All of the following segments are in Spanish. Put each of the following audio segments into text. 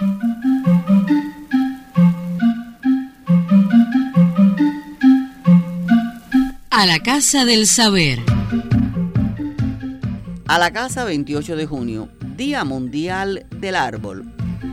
A la Casa del Saber. A la Casa, 28 de junio, Día Mundial del Árbol.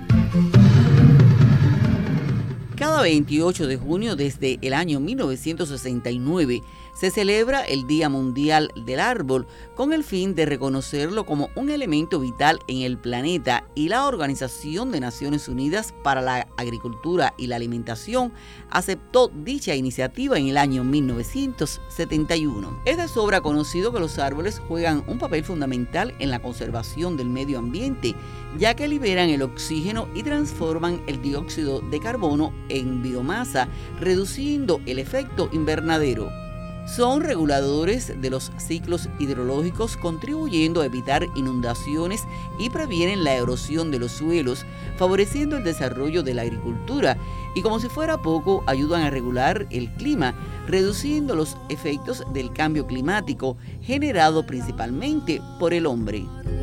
Cada 28 de junio desde el año 1969 se celebra el Día Mundial del Árbol con el fin de reconocerlo como un elemento vital en el planeta, y la Organización de Naciones Unidas para la Agricultura y la Alimentación aceptó dicha iniciativa en el año 1971. Es de sobra conocido que los árboles juegan un papel fundamental en la conservación del medio ambiente, ya que liberan el oxígeno y transforman el dióxido de carbono en biomasa, reduciendo el efecto invernadero. Son reguladores de los ciclos hidrológicos, contribuyendo a evitar inundaciones y previenen la erosión de los suelos, favoreciendo el desarrollo de la agricultura, y como si fuera poco, ayudan a regular el clima, reduciendo los efectos del cambio climático generado principalmente por el hombre.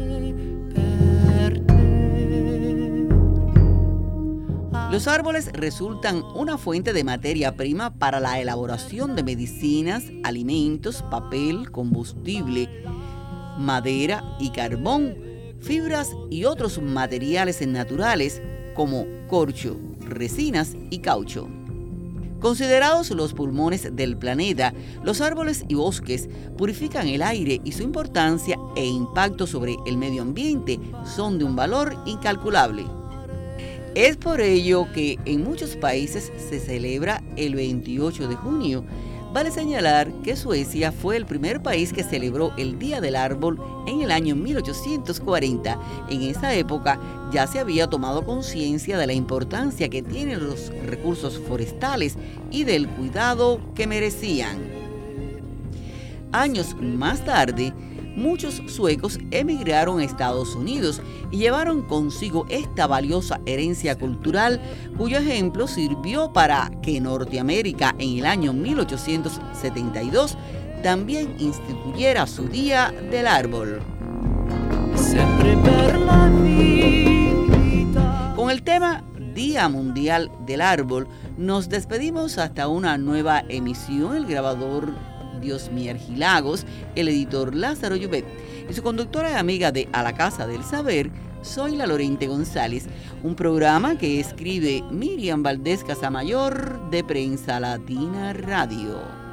Los árboles resultan una fuente de materia prima para la elaboración de medicinas, alimentos, papel, combustible, madera y carbón, fibras y otros materiales naturales como corcho, resinas y caucho. Considerados los pulmones del planeta, los árboles y bosques purifican el aire, y su importancia e impacto sobre el medio ambiente son de un valor incalculable. Es por ello que en muchos países se celebra el 28 de junio. Vale señalar que Suecia fue el primer país que celebró el Día del Árbol en el año 1840. En esa época ya se había tomado conciencia de la importancia que tienen los recursos forestales y del cuidado que merecían. Años más tarde, muchos suecos emigraron a Estados Unidos y llevaron consigo esta valiosa herencia cultural, cuyo ejemplo sirvió para que Norteamérica en el año 1872 también instituyera su Día del Árbol. Con el tema Día Mundial del Árbol, nos despedimos hasta una nueva emisión. El grabador Diosmier Gilagos, el editor Lázaro Llobet y su conductora y amiga de A la Casa del Saber, soy la Lorente González, un programa que escribe Miriam Valdés Casamayor de Prensa Latina Radio.